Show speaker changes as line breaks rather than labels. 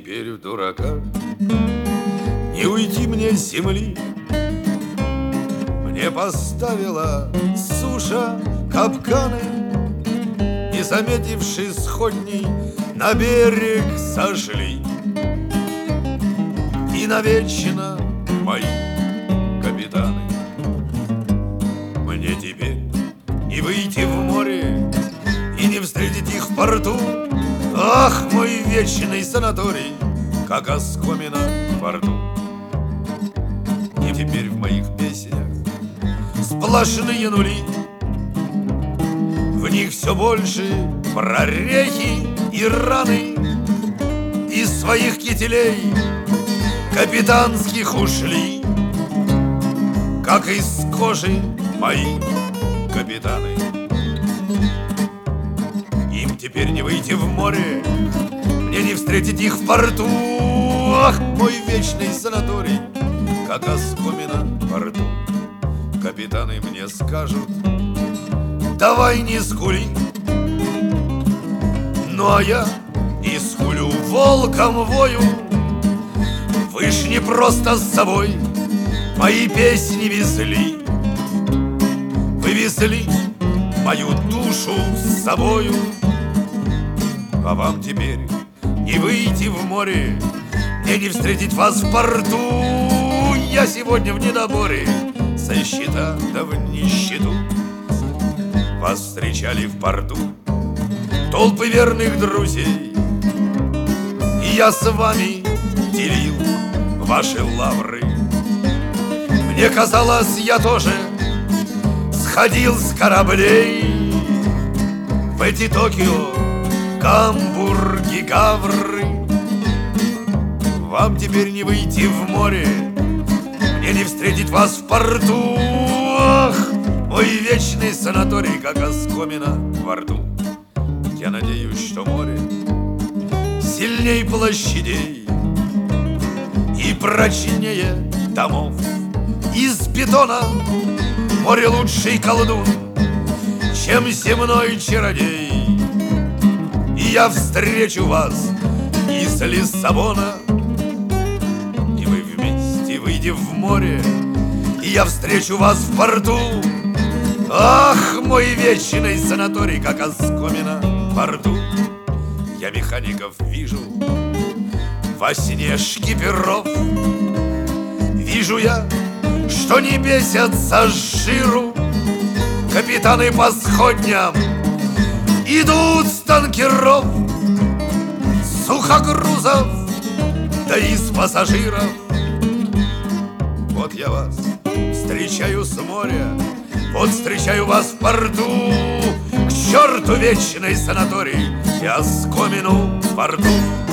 теперь в дурака. Не уйти мне с земли. Мне поставила суша капканы, не заметивши сходней, на берег сошли. И навечно мои капитаны. Мне теперь не выйти в море и не встретить их в порту. Ах, мой вечный санаторий, как оскомина во рту. И теперь в моих песнях сплошные нули. В них все больше прорехи и раны. Из своих кителей капитанских ушли, как из кожи мои капитаны. Им теперь не выйти в море, мне не встретить их в порту. Ах, мой вечный санаторий, как оскомина во рту. Капитаны мне скажут: давай не скули. Ну а я не скулю, волком вою. Вы ж не просто с собой мои песни везли. Вы везли мою душу с собою. А вам теперь не выйти в море, мне не встретить вас в порту. Я сегодня в недоборе, со счета да в нищету. Вас встречали в порту толпы верных друзей, и я с вами делил ваши лавры. Мне казалось, я тоже сходил с кораблей в эти Токио, Гамбурги, Гавры. Вам теперь не выйти в море, мне не встретить вас в порту. Ах, мой вечный санаторий, как оскомина во рту. Я надеюсь, что море сильней площадей и прочнее домов из бетона. Море лучший колдун, чем земной чародей. И я встречу вас из Лиссабона, и вы вместе выйдем в море, и я встречу вас в порту. Ах, мой вечный санаторий, как оскомина во рту. Я механиков вижу во сне шкиперов. Вижу я, что не бесятся с жиру. Капитаны по сходням идут с танкеров, сухогрузов, да и с пассажиров. Вот я вас встречаю с моря, вот встречаю вас в порту. К черту вечный санаторий и оскомину во рту.